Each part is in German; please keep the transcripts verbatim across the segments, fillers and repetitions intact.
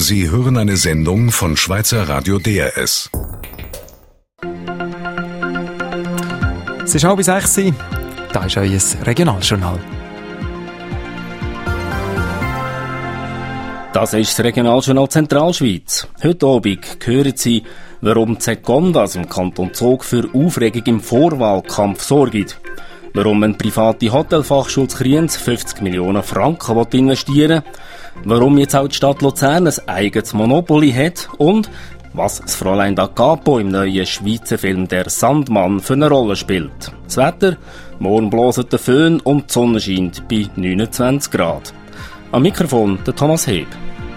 Sie hören eine Sendung von Schweizer Radio D R S. Es ist halb sechs. Da ist euer Regionaljournal. Das ist das Regionaljournal Zentralschweiz. Heute Abend hören Sie, warum die Secondas im Kanton Zug für Aufregung im Vorwahlkampf sorgt. Warum eine private Hotelfachschule zu Kriens fünfzig Millionen Franken investieren will. Warum jetzt auch die Stadt Luzern ein eigenes Monopoly hat. Und was das Fräulein da Capo im neuen Schweizer Film «Der Sandmann» für eine Rolle spielt. Das Wetter? Morgen bläst der Föhn und die Sonne scheint bei neunundzwanzig Grad. Am Mikrofon der Thomas Heb.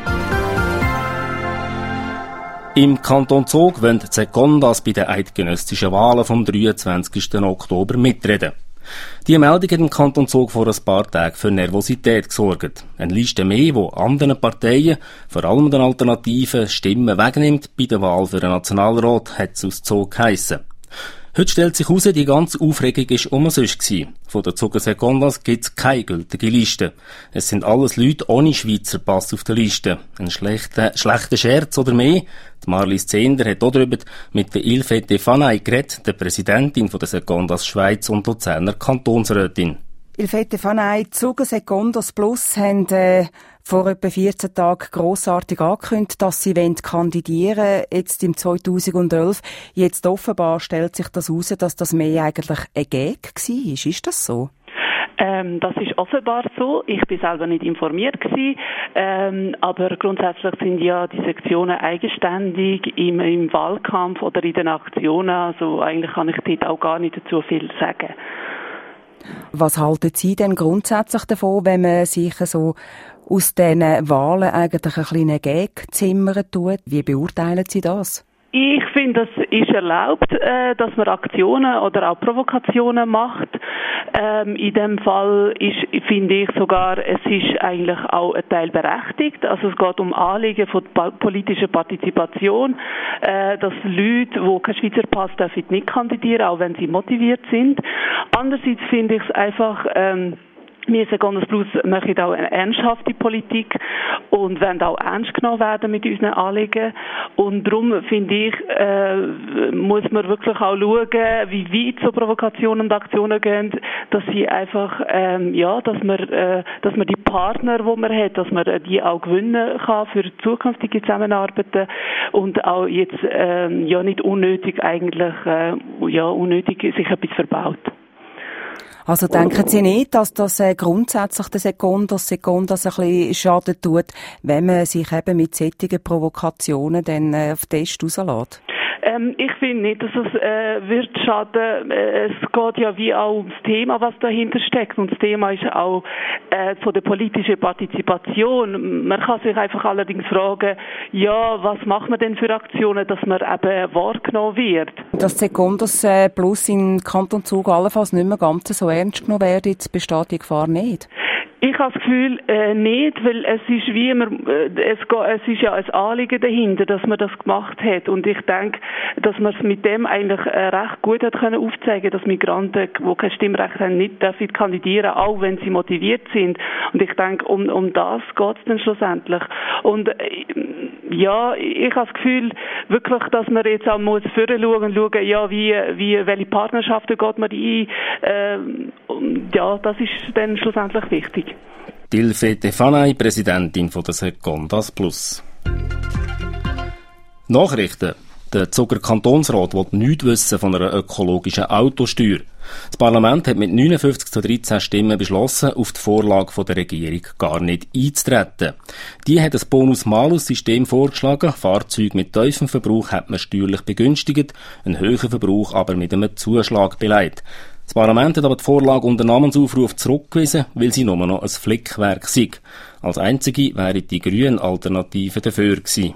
Im Kanton Zug wollen die Secondas bei den eidgenössischen Wahlen vom dreiundzwanzigsten Oktober mitreden. Die Meldung hat im Kanton Zug vor ein paar Tagen für Nervosität gesorgt. Eine Liste mehr, die anderen Parteien, vor allem den Alternativen, Stimmen wegnimmt bei der Wahl für den Nationalrat, hat es aus Zug geheissen. Heute stellt sich heraus, die ganze Aufregung war umsonst gewesen. Von den Zuger Secondas gibt es keine gültige Liste. Es sind alles Leute ohne Schweizer Pass auf der Liste. Ein schlechter, schlechter Scherz oder mehr? Die Marlies Zehnder hat auch darüber mit der Ilfete Fanay geredet, der Präsidentin von der Secondas Schweiz und Luzerner Kantonsrätin. Ilfete Fanay, die Zuger Secondas Plus haben äh, vor etwa vierzehn Tagen grossartig angekündigt, dass sie kandidieren wollen, jetzt im zweitausendelf. Jetzt offenbar stellt sich das heraus, dass das mehr eigentlich ein Gag war. Ist das so? Ähm, das ist offenbar so. Ich bin selber nicht informiert gewesen, ähm, aber grundsätzlich sind ja die Sektionen eigenständig im, im Wahlkampf oder in den Aktionen. Also eigentlich kann ich dort auch gar nicht dazu viel sagen. Was halten Sie denn grundsätzlich davon, wenn man sich so aus diesen Wahlen eigentlich ein kleines Gag zimmern tut? Wie beurteilen Sie das? Ich finde, es ist erlaubt, äh, dass man Aktionen oder auch Provokationen macht. Ähm, in dem Fall ist, finde ich sogar, es ist eigentlich auch ein Teil berechtigt. Also es geht um Anliegen von politischer Partizipation, äh, dass Leute, die keinen Schweizer Pass dürfen, nicht kandidieren, auch wenn sie motiviert sind. Andererseits finde ich es einfach, ähm, wir Secondas Plus machen auch eine ernsthafte Politik und wollen auch ernst genommen werden mit unseren Anliegen. Und darum finde ich, äh, muss man wirklich auch schauen, wie weit so Provokationen und Aktionen gehen, dass sie einfach, ähm, ja, dass man, äh, dass man die Partner, die man hat, dass man die auch gewinnen kann für zukünftige Zusammenarbeiten und auch jetzt, äh, ja, nicht unnötig eigentlich, äh, ja, unnötig sich etwas verbaut. Also denken Sie nicht, dass das äh, grundsätzlich der Secondas, Secondas ein bisschen Schaden tut, wenn man sich eben mit solchen Provokationen dann äh, auf den Test rauslässt? Ähm, ich finde nicht, dass es äh, wird schaden. Äh, es geht ja wie auch ums Thema, was dahinter steckt. Und das Thema ist auch äh, so der politische Partizipation. Man kann sich einfach allerdings fragen, ja, was macht man denn für Aktionen, dass man eben wahrgenommen wird? Dass Secondas äh, Plus in Kanton Zug allenfalls nicht mehr ganz so ernst genommen werden, jetzt besteht die Gefahr nicht. Ich habe das Gefühl, äh, nicht, weil es ist wie immer, äh, es, es ist ja ein Anliegen dahinter, dass man das gemacht hat. Und ich denke, dass man es mit dem eigentlich äh, recht gut hat können aufzeigen, dass Migranten, die kein Stimmrecht haben, nicht dürfen kandidieren, auch wenn sie motiviert sind. Und ich denke, um, um das geht es dann schlussendlich. Und äh, ja, ich habe das Gefühl, wirklich, dass man jetzt auch muss vorher schauen und schauen, ja, wie, wie, welche Partnerschaften geht man ein. Äh, ja, das ist dann schlussendlich wichtig. Ilfete Fanay, Präsidentin von der Secondas Plus. Nachrichten. Der Zuger Kantonsrat will nichts wissen von einer ökologischen Autosteuer. Das Parlament hat mit neunundfünfzig zu dreizehn Stimmen beschlossen, auf die Vorlage von der Regierung gar nicht einzutreten. Die hat ein Bonus-Malus-System vorgeschlagen. Fahrzeuge mit tiefem Verbrauch hat man steuerlich begünstigt, einen höheren Verbrauch aber mit einem Zuschlag beleidigt. Das Parlament hat aber die Vorlage unter Namensaufruf zurückgewiesen, weil sie nur noch ein Flickwerk sei. Als einzige wäre die grüne Alternative dafür gewesen.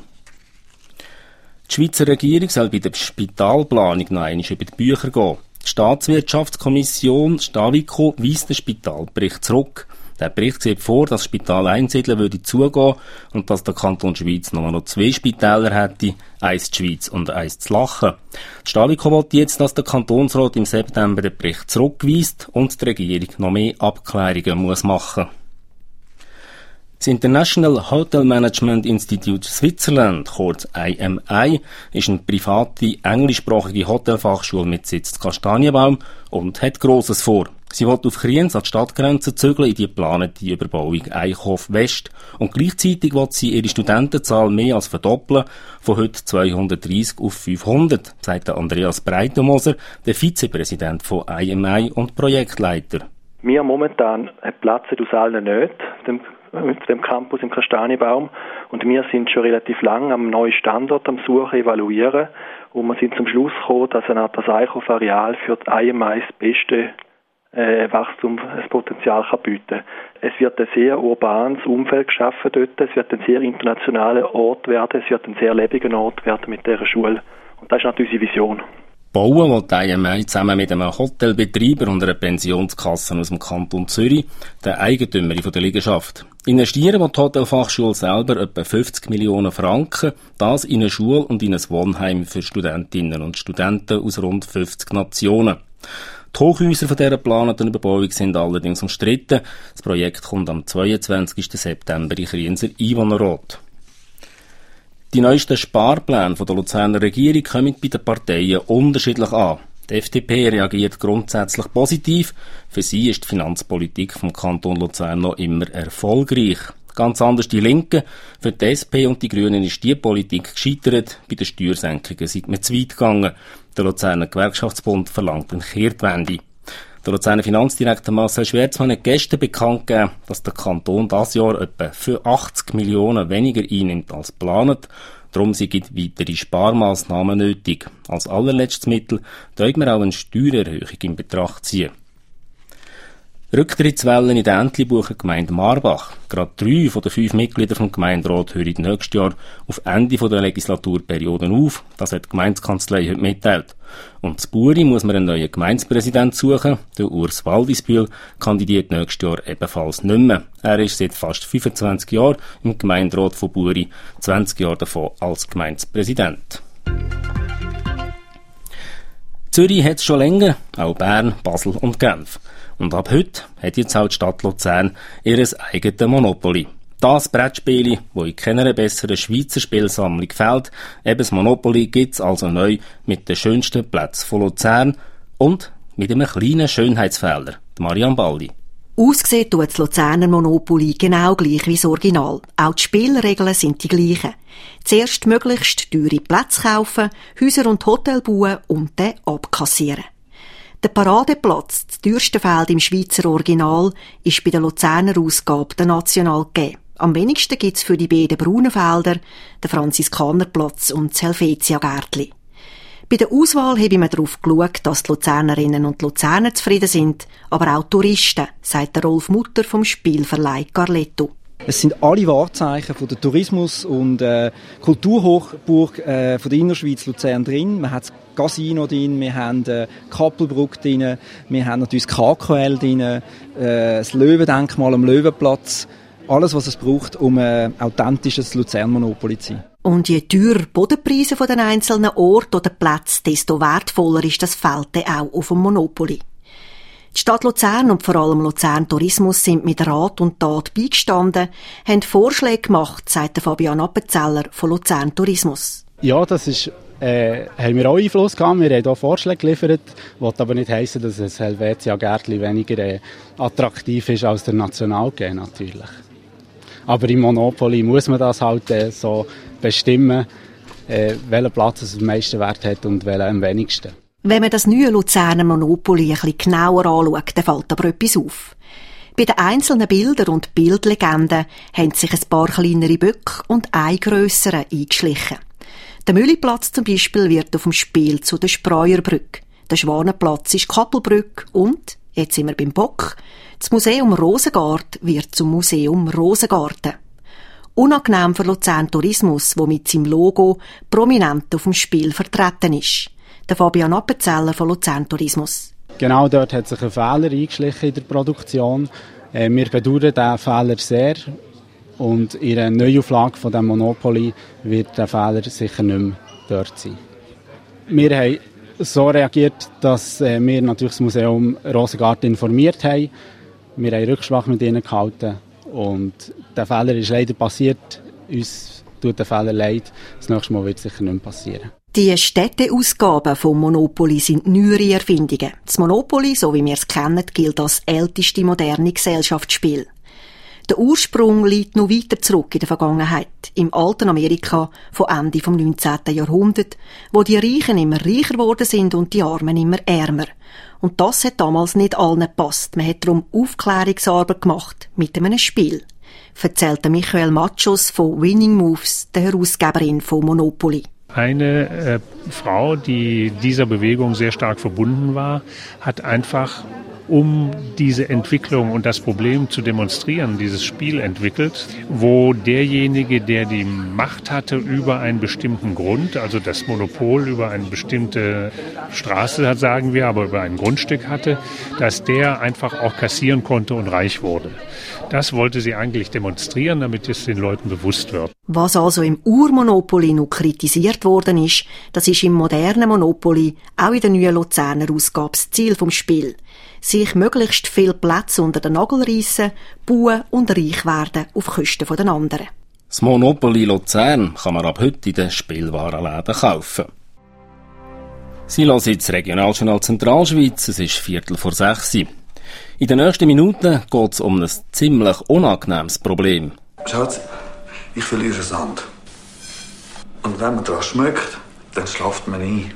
Die Schweizer Regierung soll bei der Spitalplanung noch einmal über die Bücher gehen. Die Staatswirtschaftskommission Stavico weist den Spitalbericht zurück. Der Bericht sieht vor, dass das Spital Einsiedeln würde zugehen und dass der Kanton Schweiz nur noch zwei Spitäler hätte, eins die Schweiz und eins zu Lachen. Die Stavico will jetzt, dass der Kantonsrat im September den Bericht zurückweist und die Regierung noch mehr Abklärungen muss machen. Das International Hotel Management Institute Switzerland, kurz I M I, ist eine private, englischsprachige Hotelfachschule mit Sitz in Kastanienbaum und hat Grosses vor. Sie will auf Kriens an die Stadtgrenze zügeln in die geplante Überbauung Eichhof West. Und gleichzeitig will sie ihre Studentenzahl mehr als verdoppeln, von heute zweihundertdreissig auf fünfhundert, sagt Andreas Breitenmoser, der Vizepräsident von I M I und Projektleiter. Wir momentan platzen aus allen nicht, dem, dem Campus im Kastanienbaum. Und wir sind schon relativ lang am neuen Standort am Suchen, evaluieren. Und wir sind zum Schluss gekommen, dass ein Art Eichhof-Areal für die I M I das beste Äh, Wachstumspotenzial kann bieten. Es wird ein sehr urbanes Umfeld geschaffen dort, es wird ein sehr internationaler Ort werden, es wird ein sehr lebendiger Ort werden mit dieser Schule. Und das ist natürlich unsere Vision. Bauen will die I M I zusammen mit einem Hotelbetreiber und einer Pensionskasse aus dem Kanton Zürich, der Eigentümerin der Liegenschaft. Investieren will die Hotelfachschule selber etwa fünfzig Millionen Franken, das in eine Schule und in ein Wohnheim für Studentinnen und Studenten aus rund fünfzig Nationen. Die Hochhäuser von dieser geplanten Überbauung sind allerdings umstritten. Das Projekt kommt am zweiundzwanzigsten September in Krienser Einwohnerrat. Die neuesten Sparpläne der Luzerner Regierung kommen bei den Parteien unterschiedlich an. Die F D P reagiert grundsätzlich positiv. Für sie ist die Finanzpolitik vom Kanton Luzern noch immer erfolgreich. Ganz anders die Linken. Für die S P und die Grünen ist die Politik gescheitert. Bei den Steuersenkungen sind wir zu weit gegangen. Der Luzerner Gewerkschaftsbund verlangt eine Kehrtwende. Der Luzerner Finanzdirektor Marcel Schwärzmann hat gestern bekannt gegeben, dass der Kanton dieses Jahr etwa für achtzig Millionen weniger einnimmt als geplant. Darum sind weitere Sparmaßnahmen nötig. Als allerletztes Mittel dürfen wir auch eine Steuererhöhung in Betracht ziehen. Rücktrittswellen in der Entlebucher Gemeinde Marbach. Gerade drei von den fünf Mitgliedern vom Gemeinderat hören nächstes Jahr auf Ende der Legislaturperiode auf. Das hat die Gemeindekanzlei heute mitteilt. Und zu Buri muss man einen neuen Gemeindepräsidenten suchen. Der Urs Waldisbühl kandidiert nächstes Jahr ebenfalls nicht mehr. Er ist seit fast fünfundzwanzig Jahren im Gemeinderat von Buri, zwanzig Jahre davon als Gemeindepräsident. Zürich hat es schon länger, auch Bern, Basel und Genf. Und ab heute hat jetzt auch die Stadt Luzern ihr eigenes Monopoly. Das Brettspiel, das in keiner besseren Schweizer Spielsammlung fehlt, eben das Monopoly gibt es also neu mit den schönsten Plätzen von Luzern und mit einem kleinen Schönheitsfehler, Marianne Baldi. Ausgesehen tut das Luzerner Monopoly genau gleich wie das Original. Auch die Spielregeln sind die gleichen. Zuerst möglichst teure Plätze kaufen, Häuser und Hotels bauen und dann abkassieren. Der Paradeplatz, das teuerste Feld im Schweizer Original, ist bei der Luzerner Ausgabe der National gegeben. Am wenigsten gibt es für die beiden braunen Felder, den Franziskanerplatz und das Helvetia-Gärtli. Bei der Auswahl habe ich mir darauf geschaut, dass die Luzernerinnen und Luzerner zufrieden sind, aber auch Touristen, sagt der Rolf Mutter vom Spielverleih Carletto. Es sind alle Wahrzeichen von der Tourismus- und äh, Kulturhochburg äh, von der Innerschweiz Luzern drin. Wir haben das Casino drin, wir haben äh, Kappelbruck drin, wir haben natürlich das K K L drin, äh, das Löwendenkmal am Löwenplatz. Alles, was es braucht, um ein authentisches Luzern-Monopoly zu sein. Und je teurer Bodenpreise von den einzelnen Orten oder Plätzen, desto wertvoller ist das Feld auch auf dem Monopoly. Die Stadt Luzern und vor allem Luzern Tourismus sind mit Rat und Tat beigestanden, haben Vorschläge gemacht, sagt Fabian Appenzeller von Luzern Tourismus. Ja, das ist, äh, haben wir auch Einfluss gehabt. Wir haben auch Vorschläge geliefert, was aber nicht heissen, dass das Helvetia-Gärtli weniger äh, attraktiv ist als der National G natürlich. Aber im Monopoly muss man das halt äh, so bestimmen, äh, welchen Platz es am meisten Wert hat und welchen am wenigsten. Wenn man das neue Luzerner Monopoly ein bisschen genauer anschaut, dann fällt aber etwas auf. Bei den einzelnen Bildern und Bildlegenden haben sich ein paar kleinere Böcke und ein grösserer eingeschlichen. Der Mühliplatz zum Beispiel wird auf dem Spiel zu der Spreuerbrücke. Der Schwanenplatz ist Kappelbrücke und, jetzt sind wir beim Bock, das Museum Rosengart wird zum Museum Rosengarten. Unangenehm für Luzern Tourismus, wo mit seinem Logo prominent auf dem Spiel vertreten ist. Der Fabian Appenzeller von Luzern Tourismus. Genau dort hat sich ein Fehler eingeschlichen in der Produktion. Äh, wir bedauern diesen Fehler sehr. Und in der Neuauflage von dem Monopoly wird der Fehler sicher nicht mehr dort sein. Wir haben so reagiert, dass äh, wir natürlich das Museum Rosengarten informiert haben. Wir haben Rücksprache mit ihnen gehalten Und der Fehler ist leider passiert. Uns tut der Fehler leid. Das nächste Mal wird es sicher nicht mehr passieren. Die Städteausgaben vom Monopoly sind neuere Erfindungen. Das Monopoly, so wie wir es kennen, gilt als älteste moderne Gesellschaftsspiel. Der Ursprung liegt noch weiter zurück in der Vergangenheit, im alten Amerika von Ende vom neunzehnten Jahrhundert, wo die Reichen immer reicher geworden sind und die Armen immer ärmer. Und das hat damals nicht allen gepasst. Man hat darum Aufklärungsarbeit gemacht mit einem Spiel. Erzählte Michael Machos von Winning Moves, der Herausgeberin von Monopoly. Eine äh, Frau, die dieser Bewegung sehr stark verbunden war, hat einfach, um diese Entwicklung und das Problem zu demonstrieren, dieses Spiel entwickelt, wo derjenige, der die Macht hatte über einen bestimmten Grund, also das Monopol über eine bestimmte Straße, sagen wir, aber über ein Grundstück hatte, dass der einfach auch kassieren konnte und reich wurde. Das wollte sie eigentlich demonstrieren, damit es den Leuten bewusst wird. Was also im Urmonopoly noch kritisiert worden ist, das ist im modernen Monopoly, auch in der neuen Luzerner Ausgabe, das Ziel vom Spiel. Sich möglichst viel Plätze unter den Nagel reissen, bauen und reich werden auf Kosten der anderen. Das Monopoly Luzern kann man ab heute in den Spielwarenläden kaufen. Sie hören jetzt das Regionaljournal Zentralschweiz, es ist Viertel vor sechs. In den nächsten Minuten geht es um ein ziemlich unangenehmes Problem. Schatz, ich verliere Sand. Und wenn man daran schmeckt, dann schlaft man ein.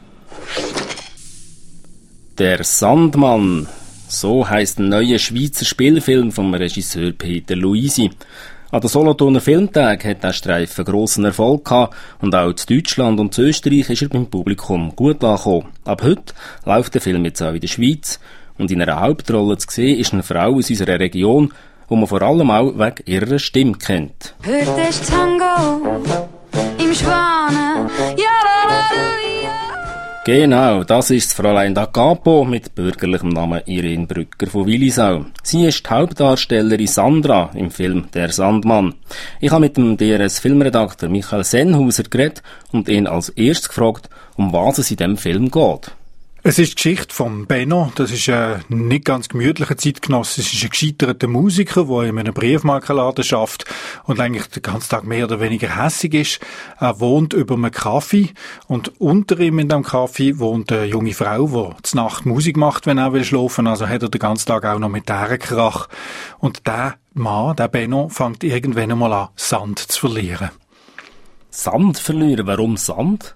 Der Sandmann, so heisst ein neuer Schweizer Spielfilm vom Regisseur Peter Luisi. An den Solothurner Filmtag hat der Streifen grossen Erfolg gehabt und auch in Deutschland und in Österreich ist er beim Publikum gut angekommen. Ab heute läuft der Film jetzt auch in der Schweiz und in einer Hauptrolle zu sehen ist eine Frau aus unserer Region, die man vor allem auch wegen ihrer Stimme kennt. Heute ist Tango im Schwanen, ja. Genau, das ist das Fräulein da Capo mit bürgerlichem Namen Irene Brücker von Willisau. Sie ist die Hauptdarstellerin Sandra im Film Der Sandmann. Ich habe mit dem D R S-Filmredakteur Michael Sennhauser geredet und ihn als erstes gefragt, um was es in diesem Film geht. Es ist die Geschichte von Benno. Das ist ein nicht ganz gemütlicher Zeitgenosse. Es ist ein gescheiterter Musiker, der in einem Briefmarkenladen schafft und eigentlich den ganzen Tag mehr oder weniger hässig ist. Er wohnt über einem Kaffee und unter ihm in diesem Kaffee wohnt eine junge Frau, die zur Nacht Musik macht, wenn er will schlafen. Also hat er den ganzen Tag auch noch mit der Krach. Und der Mann, der Benno, fängt irgendwann einmal an, Sand zu verlieren. Sand verlieren? Warum Sand?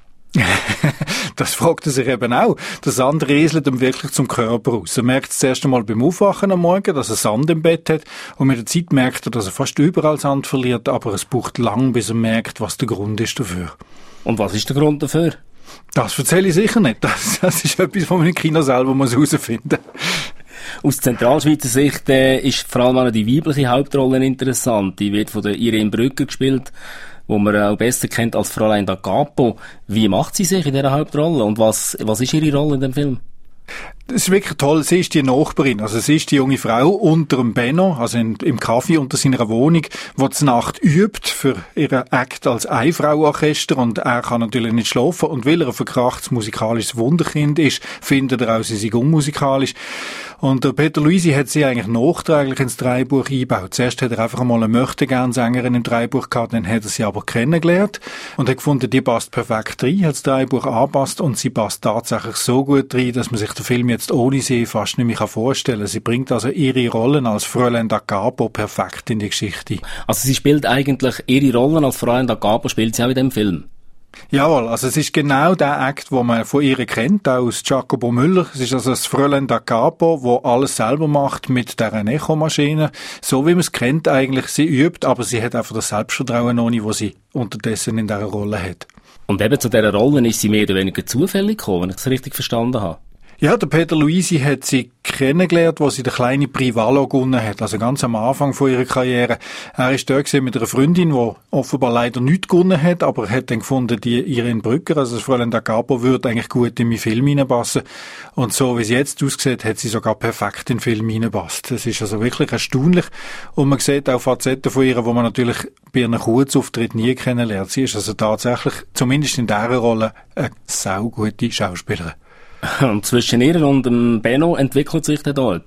Das fragt er sich eben auch. Der Sand rieselt ihm wirklich zum Körper aus. Er merkt es zuerst einmal beim Aufwachen am Morgen, dass er Sand im Bett hat. Und mit der Zeit merkt er, dass er fast überall Sand verliert. Aber es braucht lang, bis er merkt, was der Grund ist dafür. Und was ist der Grund dafür? Das erzähle ich sicher nicht. Das, das ist etwas, was man im Kino selber herausfinden muss. Aus Zentralschweizer Sicht äh, ist vor allem auch die weibliche Hauptrolle interessant. Die wird von der Irene Brücker gespielt, wo man auch besser kennt als Fräulein da Capo. Wie macht sie sich in dieser Hauptrolle und was, was ist ihre Rolle in dem Film? Das ist wirklich toll. Sie ist die Nachbarin. Also sie ist die junge Frau unter dem Benno, also in, im Café unter seiner Wohnung, die die Nacht übt für ihren Act als Einfrauorchester und er kann natürlich nicht schlafen und weil er ein verkrachtes musikalisches Wunderkind ist, findet er auch, sie sei unmusikalisch. Und der Peter Luisi hat sie eigentlich nachträglich ins Drehbuch eingebaut. Zuerst hat er einfach einmal eine Möchtegern-Sängerin im Drehbuch gehabt, dann hat er sie aber kennengelernt und hat gefunden, die passt perfekt rein, hat das Drehbuch angepasst und sie passt tatsächlich so gut rein, dass man sich den Film jetzt ohne sie fast nicht mehr vorstellen kann. Sie bringt also ihre Rollen als Fräulein da Capo perfekt in die Geschichte. Also sie spielt eigentlich ihre Rollen als Fräulein da Capo, spielt sie auch in dem Film? Jawohl, also es ist genau der Act, den man von ihr kennt, auch aus Jacopo Müller. Es ist also das Fräulein da Capo, wo alles selber macht mit der Echo-Maschine. So wie man es kennt eigentlich. Sie übt, aber sie hat einfach das Selbstvertrauen noch nicht, das sie unterdessen in dieser Rolle hat. Und eben zu dieser Rolle ist sie mehr oder weniger zufällig gekommen, wenn ich es richtig verstanden habe. Ja, der Peter Luisi hat sie kennengelernt, wo sie den kleinen Privalo gewonnen hat, also ganz am Anfang von ihrer Karriere. Er ist dort mit einer Freundin, die offenbar leider nichts gewonnen hat, aber hat dann gefunden, die Irene Brücker, also das Fräulein da Capo, würde eigentlich gut in meinen Film hineinpassen. Und so wie es jetzt aussieht, hat sie sogar perfekt in den Film hineingepasst. Das ist also wirklich erstaunlich. Und man sieht auch Facetten von ihr, wo man natürlich bei ihren Kurzauftritt nie kennenlernt. Sie ist also tatsächlich, zumindest in dieser Rolle, eine saugute Schauspielerin. Und zwischen ihr und dem Benno entwickelt sich dann da etwas?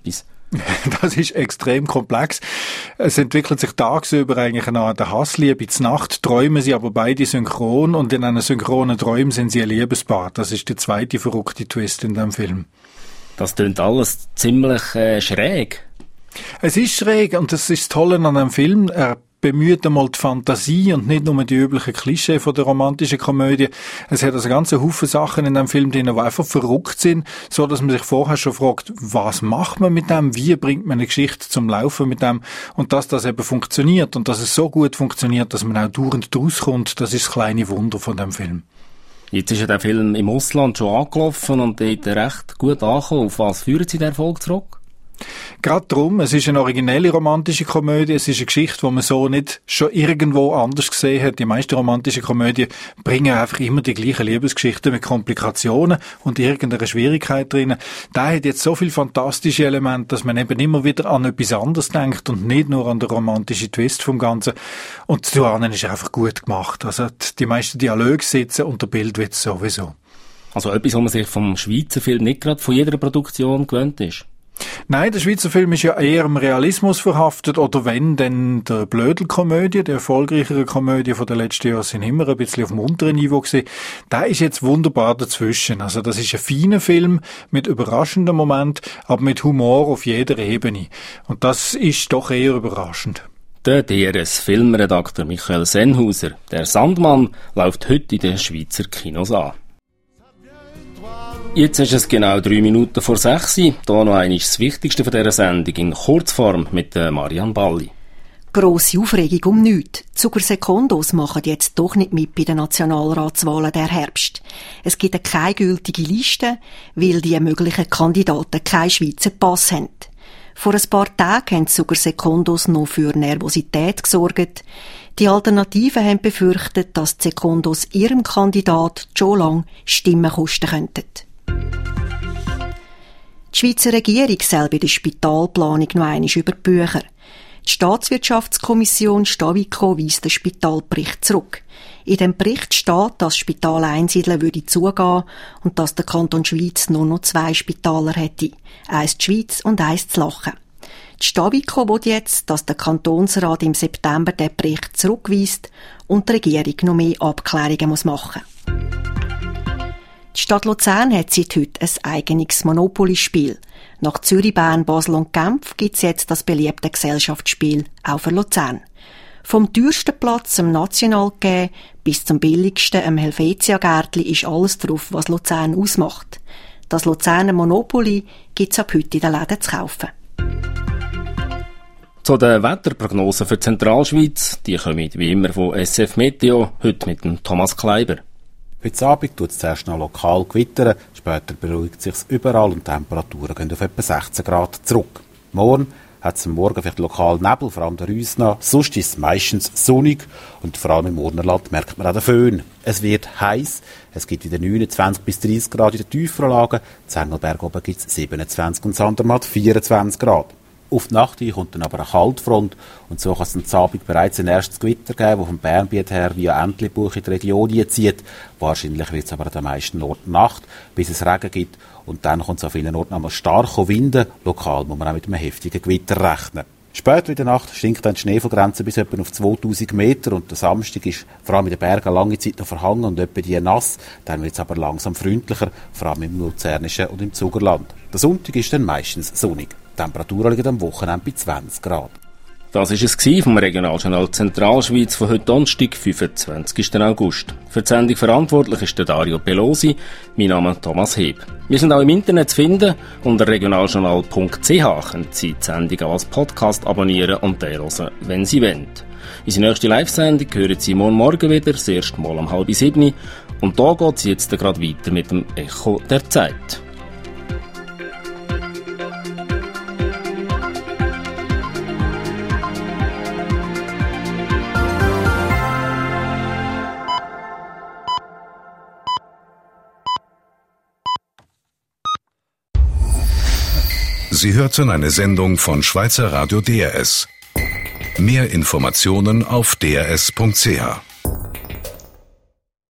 Das ist extrem komplex. Es entwickelt sich tagsüber eigentlich eine Art Hassliebe. Zur Nacht träumen sie aber beide synchron und in einem synchronen Träumen sind sie ein Liebespaar. Das ist der zweite verrückte Twist in dem Film. Das klingt alles ziemlich äh, schräg. Es ist schräg und das ist das Tolle an einem Film. Er bemüht einmal die Fantasie und nicht nur die üblichen Klischee von der romantischen Komödie. Es hat also ganze Haufen Sachen in dem Film drin, die einfach verrückt sind, so dass man sich vorher schon fragt, was macht man mit dem, wie bringt man eine Geschichte zum Laufen mit dem und dass das eben funktioniert und dass es so gut funktioniert, dass man auch dauernd draus kommt, das ist das kleine Wunder von dem Film. Jetzt ist ja der Film im Ausland schon angelaufen und dort recht gut angekommen. Auf was führen Sie den Erfolg zurück? Gerade darum, es ist eine originelle romantische Komödie, es ist eine Geschichte, die man so nicht schon irgendwo anders gesehen hat. Die meisten romantischen Komödien bringen einfach immer die gleichen Liebesgeschichten mit Komplikationen und irgendeiner Schwierigkeit drin. Der hat jetzt so viele fantastische Elemente, dass man eben immer wieder an etwas anderes denkt und nicht nur an den romantischen Twist vom Ganzen. Und zu anderen ist einfach gut gemacht. Also die meisten Dialoge sitzen und der Bildwitz sowieso. Also etwas, was man sich vom Schweizer Film nicht gerade von jeder Produktion gewöhnt ist. Nein, der Schweizer Film ist ja eher im Realismus verhaftet, oder wenn, dann der Blödelkomödie, die erfolgreichere Komödie von den letzten Jahren sind immer ein bisschen auf dem unteren Niveau gewesen. Der ist jetzt wunderbar dazwischen. Also das ist ein feiner Film mit überraschenden Momenten, aber mit Humor auf jeder Ebene. Und das ist doch eher überraschend. Der D R S-Filmredakteur Michael Sennhauser, der Sandmann, läuft heute in den Schweizer Kinos an. Jetzt ist es genau drei Minuten vor sechs. Hier noch einmal das Wichtigste von dieser Sendung in Kurzform mit Marianne Balli. Grosse Aufregung um nichts. Zucker Secondos machen jetzt doch nicht mit bei den Nationalratswahlen der Herbst. Es gibt keine gültige Liste, weil die möglichen Kandidaten keinen Schweizer Pass haben. Vor ein paar Tagen haben Zucker Secondos noch für Nervosität gesorgt. Die Alternativen haben befürchtet, dass die Secondos ihrem Kandidat schon lange Stimmen kosten könnten. Die Schweizer Regierung soll bei der Spitalplanung noch einmal über die Bücher. Die Staatswirtschaftskommission Stavico weist den Spitalbericht zurück. In dem Bericht steht, dass das Spital Einsiedeln würde zugehen und dass der Kanton Schweiz nur noch zwei Spitaler hätte. Eins die Schweiz und eins zu Lachen. Die Stavico will jetzt, dass der Kantonsrat im September den Bericht zurückweist und die Regierung noch mehr Abklärungen machen muss. Die Stadt Luzern hat seit heute ein eigenes Monopoly-Spiel. Nach Zürich, Bern, Basel und Genf gibt es jetzt das beliebte Gesellschaftsspiel auch für Luzern. Vom teuersten Platz am National gegeben bis zum billigsten am Helvetia-Gärtli ist alles drauf, was Luzern ausmacht. Das Luzerner Monopoly gibt es ab heute in den Läden zu kaufen. Zu den Wetterprognosen für die Zentralschweiz, die kommen wie immer von S F Meteo, heute mit dem Thomas Kleiber. Heute Abend tut es zuerst noch lokal gewittern, später beruhigt es sich überall und die Temperaturen gehen auf etwa sechzehn Grad zurück. Morgen hat es am Morgen vielleicht lokal Nebel, vor allem der Rüsna. Sonst ist es meistens sonnig und vor allem im Urnerland merkt man auch den Föhn. Es wird heiß, es gibt wieder neunundzwanzig bis dreißig Grad in den tieferen Lagen, in Engelberg oben gibt es siebenundzwanzig und Sandermatt vierundzwanzig Grad. Auf die Nacht hin kommt dann aber eine Kaltfront und so kann es am Abend bereits ein erstes Gewitter geben, das vom Bernbiet her via Entlebuch in die Region zieht. Wahrscheinlich wird es aber an den meisten Orten Nacht, bis es Regen gibt und dann kommt es an vielen Orten einmal stark Winden. Lokal muss man auch mit einem heftigen Gewitter rechnen. Später in der Nacht sinkt dann die Schneefallgrenze bis etwa auf zweitausend Meter und der Samstag ist vor allem in den Bergen lange Zeit noch verhangen und etwa die nass. Dann wird es aber langsam freundlicher, vor allem im Luzernischen und im Zugerland. Der Sonntag ist dann meistens sonnig. Die Temperaturen liegen am Wochenende bei zwanzig Grad. Das war es vom Regionaljournal Zentralschweiz von heute Donnerstag, fünfundzwanzigsten August. Für die Sendung verantwortlich ist der Dario Pelosi. Mein Name ist Thomas Heb. Wir sind auch im Internet zu finden. Unter regionaljournal punkt c h können Sie die Sendung auch als Podcast abonnieren und den hören, wenn Sie wollen. Unsere nächste Live-Sendung hören Sie morgen Morgen wieder, das erste Mal um halb sieben. Und da geht es jetzt gerade weiter mit dem Echo der Zeit. Sie hörten eine Sendung von Schweizer Radio D R S. Mehr Informationen auf d r s punkt c h.